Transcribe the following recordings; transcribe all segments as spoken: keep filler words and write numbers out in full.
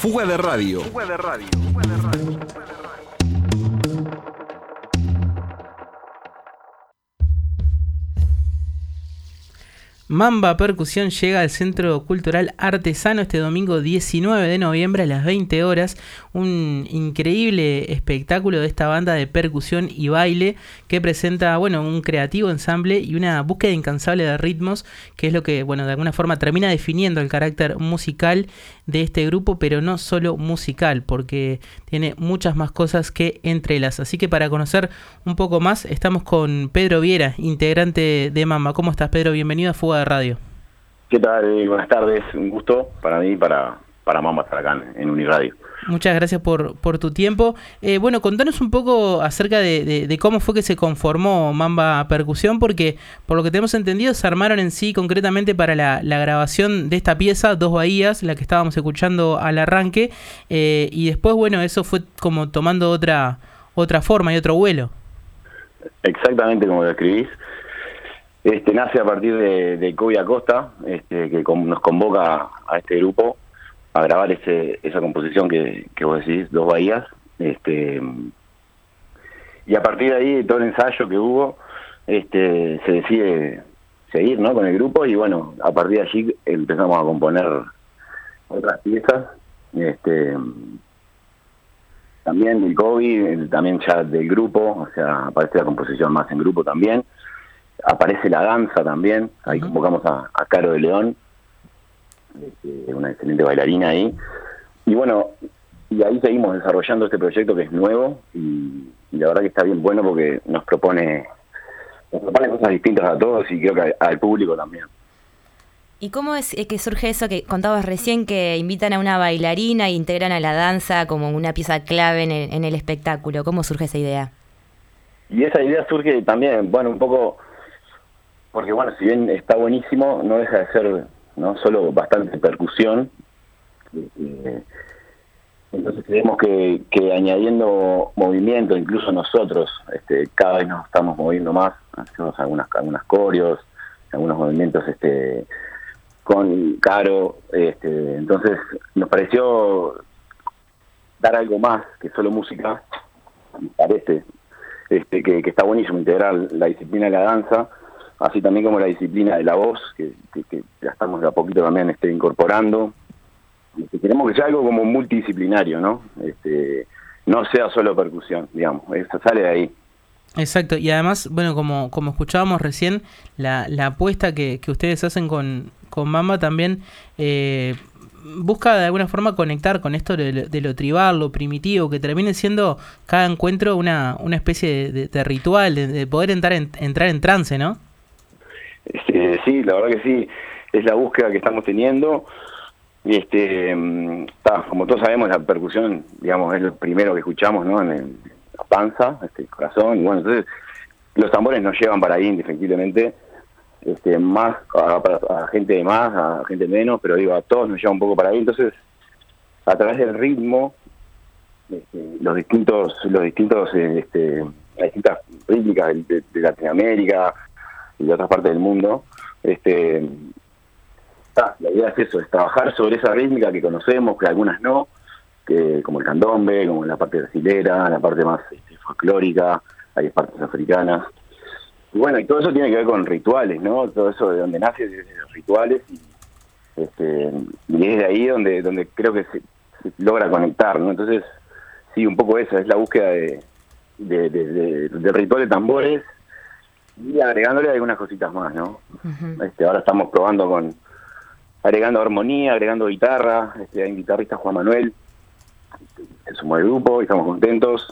Fuga de Radio. Fuga de Radio. Fuga de Radio. Mamba Percusión llega al Centro Cultural Artesano este domingo diecinueve de noviembre a las veinte horas. Un increíble espectáculo de esta banda de percusión y baile que presenta, bueno, un creativo ensamble y una búsqueda incansable de ritmos, que es lo que, bueno, de alguna forma termina definiendo el carácter musical de este grupo, pero no solo musical, porque tiene muchas más cosas que entrelaza. Así que para conocer un poco más, estamos con Pedro Viera, integrante de Mamba. ¿Cómo estás, Pedro? Bienvenido a Fuga de Radio. ¿Qué tal? Buenas tardes, un gusto para mí y para, para Mamba estar acá en Uniradio. Muchas gracias por, por tu tiempo. Eh, bueno, contanos un poco acerca de, de, de cómo fue que se conformó Mamba Percusión, porque por lo que tenemos entendido se armaron en sí concretamente para la, la grabación de esta pieza, Dos Bahías, la que estábamos escuchando al arranque, eh, y después, bueno, eso fue como tomando otra, otra forma y otro vuelo. Exactamente como lo escribís. Este, nace a partir de, de Kobe Acosta, este, que con, nos convoca a este grupo a grabar ese, esa composición que, que vos decís, Dos Bahías. Este, y a partir de ahí, todo el ensayo que hubo, este, se decide seguir, ¿no?, con el grupo, y bueno, a partir de allí empezamos a componer otras piezas. Este, también del Kobe, también ya del grupo, o sea, aparece la composición más en grupo también. Aparece la danza también, ahí uh-huh. convocamos a, a Caro de León, este, una excelente bailarina ahí, y bueno, y ahí seguimos desarrollando este proyecto que es nuevo, y, y la verdad que está bien bueno porque nos propone, nos propone cosas distintas a todos y creo que al público también. ¿Y cómo es que surge eso que contabas recién, que invitan a una bailarina e integran a la danza como una pieza clave en el, en el espectáculo? ¿Cómo surge esa idea? Y esa idea surge también, bueno, un poco porque, bueno, si bien está buenísimo, no deja de ser, no solo bastante percusión. Eh, entonces creemos que, que añadiendo movimiento, incluso nosotros, este, cada vez nos estamos moviendo más, hacemos algunas algunas coreos, algunos movimientos este con Caro, este, entonces nos pareció dar algo más que solo música, me parece, este, que, que está buenísimo integrar la disciplina de la danza, así también como la disciplina de la voz, que, que, que ya estamos de a poquito también este, incorporando. Este, queremos que sea algo como multidisciplinario, ¿no? Este, no sea solo percusión, digamos, eso sale de ahí. Exacto, y además, bueno, como como escuchábamos recién, la, la apuesta que, que ustedes hacen con, con Mamba también eh, busca de alguna forma conectar con esto de, de lo tribal, lo primitivo, que termine siendo cada encuentro una, una especie de, de, de ritual, de, de poder entrar en, entrar en trance, ¿no? Este, sí, la verdad que sí, es la búsqueda que estamos teniendo. Este, ta, como todos sabemos, la percusión, digamos, es lo primero que escuchamos, ¿no?, en el, la panza, este, el corazón, y bueno, entonces los tambores nos llevan para ahí indefectiblemente, este, más a, a, a gente de más, a gente menos, pero digo, a todos nos lleva un poco para ahí. Entonces, a través del ritmo, este, los distintos, los distintos, este, las distintas rítmicas de, de, de Latinoamérica y de otras partes del mundo, este, ah, la idea es eso, es trabajar sobre esa rítmica que conocemos, que algunas no, que como el candombe, como la parte brasilera, la parte más este, folclórica, hay partes africanas. Y bueno, y todo eso tiene que ver con rituales, ¿no? Todo eso de donde nace, de los rituales, y, este, y es de ahí donde donde creo que se, se logra conectar, ¿no? Entonces, sí, un poco esa es la búsqueda de, de, de, de, de ritual de tambores, y agregándole algunas cositas más, ¿no? Uh-huh. Este, ahora estamos probando con, agregando armonía, agregando guitarra, este, hay un guitarrista, Juan Manuel, que sumó el grupo y estamos contentos.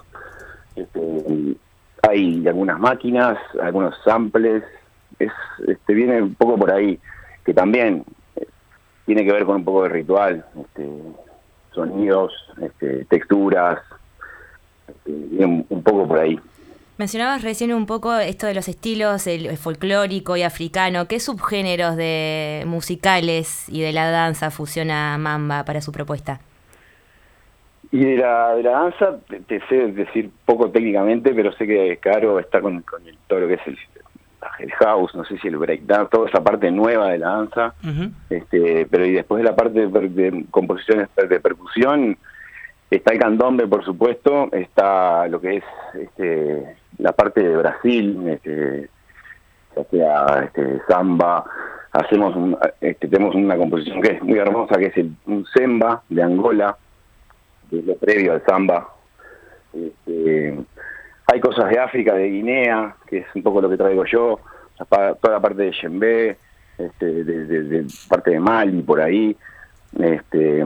Este, hay algunas máquinas, algunos samples, es, este, viene un poco por ahí, que también eh, tiene que ver con un poco de ritual, este, sonidos, este, texturas, este, viene un, un poco por ahí. Mencionabas recién un poco esto de los estilos, el, el folclórico y africano. ¿Qué subgéneros de musicales y de la danza fusiona Mamba para su propuesta? Y de la, de la danza, te sé decir poco técnicamente, pero sé que Caro está con, con el, todo lo que es el, la el house, no sé si el breakdance, toda esa parte nueva de la danza. Uh-huh. este pero y después de la parte de, per, de composiciones de percusión, está el candombe, por supuesto, está lo que es este la parte de Brasil, este, o sea, este, samba. Hacemos un, este, tenemos una composición que es muy hermosa, que es el, un semba de Angola, que es lo previo al samba. Este, hay cosas de África, de Guinea, que es un poco lo que traigo yo, toda la parte de Yembe, este, de, de, de parte de Mali, por ahí. Este,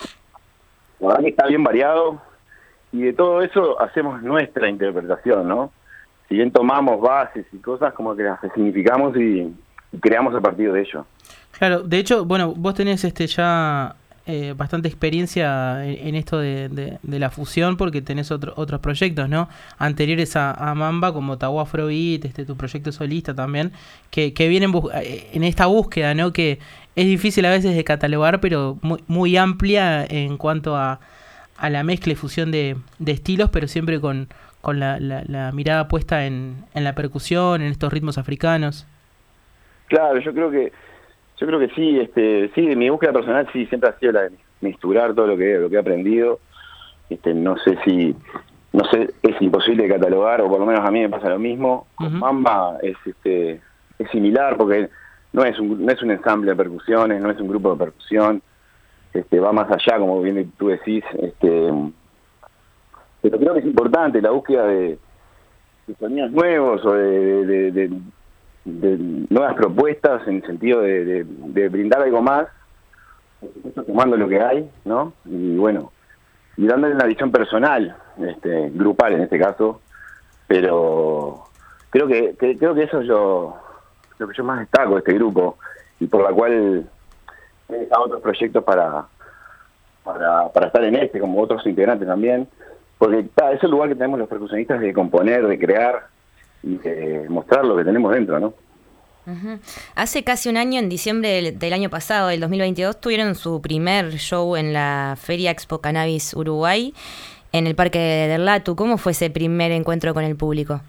la verdad que está bien variado, y de todo eso hacemos nuestra interpretación, ¿no? Si bien tomamos bases y cosas, como que las significamos y, y creamos a partir de ello. Claro, de hecho, bueno, vos tenés este ya eh, bastante experiencia en, en esto de, de, de la fusión, porque tenés otro, otros proyectos, ¿no? Anteriores a, a Mamba, como Tahu Afrobeat, este, tu proyecto solista también, que, que vienen bus- en esta búsqueda, ¿no? Que es difícil a veces de catalogar, pero muy, muy amplia en cuanto a, a la mezcla y fusión de, de estilos, pero siempre con, con la, la, la mirada puesta en, en la percusión, en estos ritmos africanos. Claro, yo creo que yo creo que sí, este, sí, mi búsqueda personal sí siempre ha sido la de misturar todo lo que lo que he aprendido. Este, no sé si no sé, es imposible de catalogar, o por lo menos a mí me pasa lo mismo. Con uh-huh. Mamba es este es similar, porque no es un no es un ensamble de percusiones, no es un grupo de percusión. Este, va más allá, como bien tú decís, este, pero creo que es importante la búsqueda de, de sonidos nuevos, o de, de, de, de nuevas propuestas, en el sentido de, de, de brindar algo más, por supuesto tomando lo que hay, ¿no? Y bueno, y dándole una visión personal, este, grupal en este caso, pero creo que, que creo que eso es lo, lo que yo más destaco de este grupo, y por la cual he dejado otros proyectos para, para para estar en este, como otros integrantes también, porque ta, es el lugar que tenemos los percusionistas de componer, de crear y de mostrar lo que tenemos dentro, ¿no? Uh-huh. Hace casi un año, en diciembre del, del año pasado, del dos mil veintidós, tuvieron su primer show en la Feria Expo Cannabis Uruguay, en el Parque del Latu. ¿Cómo fue ese primer encuentro con el público?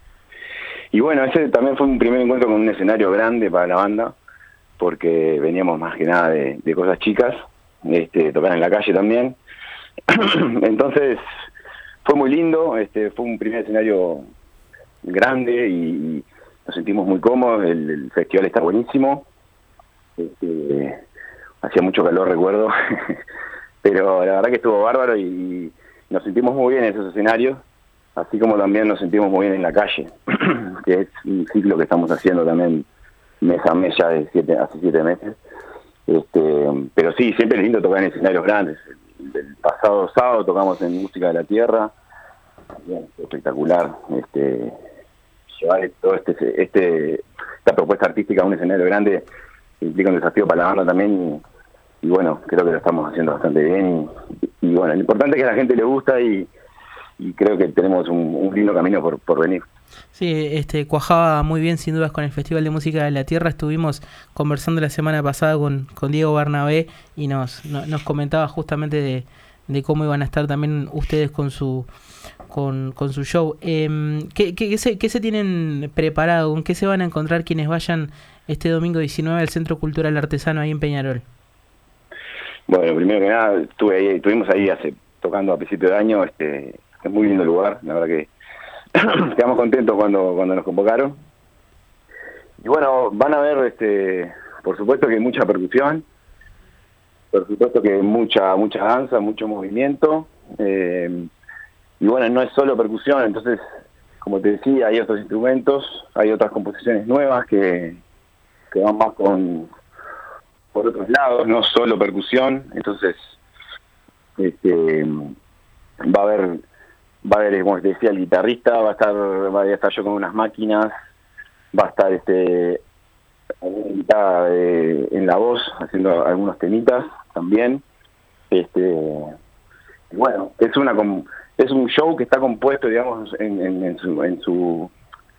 Y bueno, ese también fue un primer encuentro con un escenario grande para la banda, porque veníamos más que nada de, de cosas chicas, este, tocar en la calle también. Entonces fue muy lindo, este, fue un primer escenario grande y nos sentimos muy cómodos. El, el festival está buenísimo, este, hacía mucho calor, recuerdo, pero la verdad que estuvo bárbaro y nos sentimos muy bien en esos escenarios, así como también nos sentimos muy bien en la calle, que es un ciclo que estamos haciendo también mes a mes ya de siete, hace siete meses. Este, pero sí, siempre es lindo tocar en escenarios grandes. El, el pasado sábado tocamos en Música de la Tierra, bien, espectacular. Este, llevar todo este, este, esta propuesta artística a un escenario grande implica un desafío para la banda también, y, y bueno, creo que lo estamos haciendo bastante bien. Y, y bueno, lo importante es que a la gente le gusta, y, y creo que tenemos un, un lindo camino por, por venir. Sí, este, cuajaba muy bien sin dudas con el Festival de Música de la Tierra. Estuvimos conversando la semana pasada con, con Diego Bernabé y nos, no, nos comentaba justamente de, de cómo iban a estar también ustedes con su con, con su show. Eh, ¿qué, qué, qué, se, ¿Qué se tienen preparado? ¿Con qué se van a encontrar quienes vayan este domingo diecinueve al Centro Cultural Artesano ahí en Peñarol? Bueno, primero que nada, estuve ahí, estuvimos ahí hace tocando a principio de año. Este, es muy lindo lugar, la verdad que quedamos contentos cuando cuando nos convocaron. Y bueno, van a ver, este, por supuesto que hay mucha percusión, por supuesto que mucha mucha danza, mucho movimiento, eh, y bueno, no es solo percusión. Entonces, como te decía, hay otros instrumentos, hay otras composiciones nuevas que, que van más con por otros lados, no solo percusión. Entonces, este, va a haber Va a haber, como te decía, el guitarrista, va a estar va a estar yo con unas máquinas, va a estar este alguna invitada de, en la voz, haciendo algunos temitas también. Este y bueno, es una es un show que está compuesto, digamos, en, en, en su en su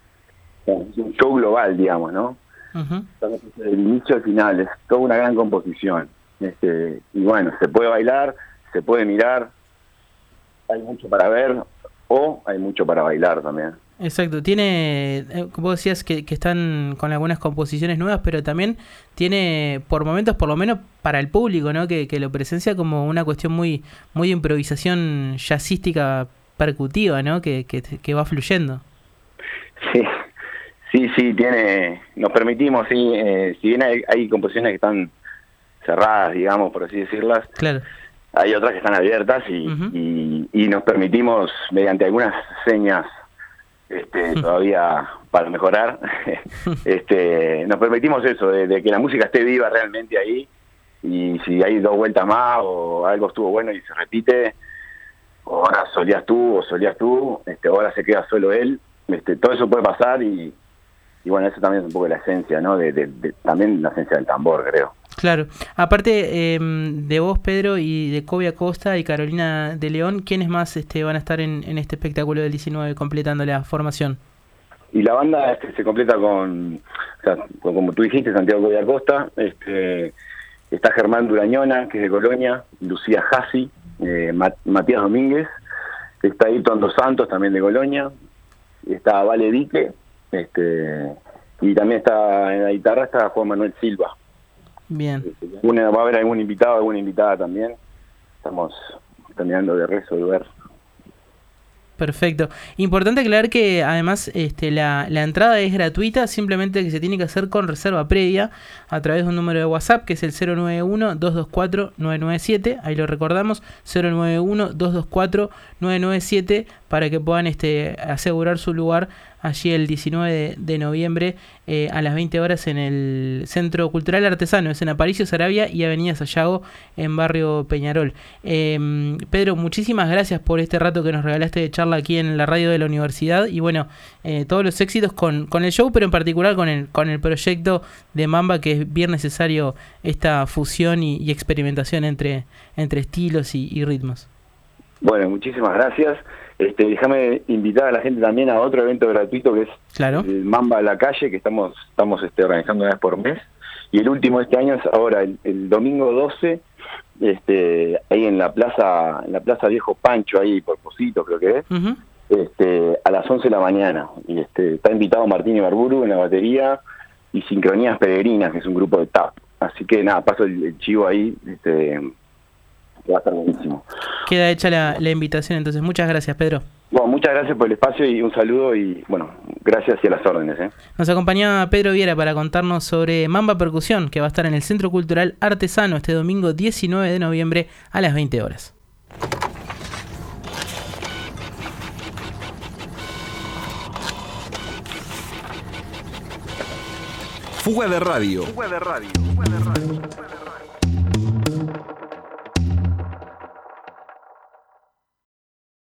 es un show global, digamos, ¿no? Uh-huh. Desde el inicio al final es toda una gran composición. Este y bueno, se puede bailar, se puede mirar, hay mucho para ver, o hay mucho para bailar también. Exacto, tiene, eh, como decías, que, que están con algunas composiciones nuevas, pero también tiene, por momentos, por lo menos para el público, ¿no? Que, que lo presencia como una cuestión muy, muy de improvisación jazzística percutiva, ¿no? Que, que, que va fluyendo. Sí, sí, sí, tiene, nos permitimos, sí, eh, si bien hay, hay composiciones que están cerradas, digamos, por así decirlas, claro. Hay otras que están abiertas y, uh-huh. y, y nos permitimos, mediante algunas señas, este, uh-huh. todavía para mejorar, este, nos permitimos eso, de, de que la música esté viva realmente ahí, y si hay dos vueltas más o algo estuvo bueno y se repite, o ahora solías tú o solías tú, este, ahora se queda solo él, este, todo eso puede pasar y, y bueno, eso también es un poco la esencia, ¿no? De, de, de, también la esencia del tambor, creo. Claro. Aparte eh, de vos, Pedro, y de Kobe Acosta y Carolina de León, ¿quiénes más este, van a estar en, en este espectáculo del diecinueve completando la formación? Y la banda este, se completa con, o sea, como tú dijiste, Santiago Kobe Acosta, este, está Germán Durañona, que es de Colonia, Lucía Jassi, eh, Matías Domínguez, está Ayrton Dos Santos, también de Colonia, está Vale Dique, este, y también está en la guitarra está Juan Manuel Silva. Bien. Una, va a haber algún invitado, alguna invitada también. Estamos terminando de resolver. Perfecto. Importante aclarar que además este, la, la entrada es gratuita, simplemente que se tiene que hacer con reserva previa a través de un número de WhatsApp que es el cero nueve uno, dos dos cuatro, nueve nueve siete. Ahí lo recordamos, cero nueve uno, dos dos cuatro, nueve nueve siete, para que puedan este, asegurar su lugar allí el diecinueve de noviembre eh, a las veinte horas en el Centro Cultural Artesano, es en Aparicio Saravia y Avenida Sayago en Barrio Peñarol. Eh, Pedro, muchísimas gracias por este rato que nos regalaste de charla aquí en la radio de la universidad y bueno, eh, todos los éxitos con, con el show, pero en particular con el, con el proyecto de Mamba, que es bien necesario esta fusión y, y experimentación entre, entre estilos y, y ritmos. Bueno, muchísimas gracias. Este, déjame invitar a la gente también a otro evento gratuito que es claro. el Mamba a la Calle, que estamos estamos este, organizando una vez por mes. Y el último de este año es ahora, el, el domingo doce, este, ahí en la plaza en la plaza Viejo Pancho, ahí por Posito creo que es, uh-huh. este, a las once de la mañana. Y este, está invitado Martín Ibarburu en la batería y Sincronías Peregrinas, que es un grupo de tap. Así que nada, paso el, el chivo ahí, este, va a estar buenísimo. Queda hecha la, la invitación, entonces muchas gracias, Pedro. Bueno, muchas gracias por el espacio y un saludo y bueno, gracias y a las órdenes. ¿eh? Nos acompañaba Pedro Viera para contarnos sobre Mamba Percusión, que va a estar en el Centro Cultural Artesano este domingo diecinueve de noviembre a las veinte horas. Fuga de radio. Fuga de radio. Fuga de radio.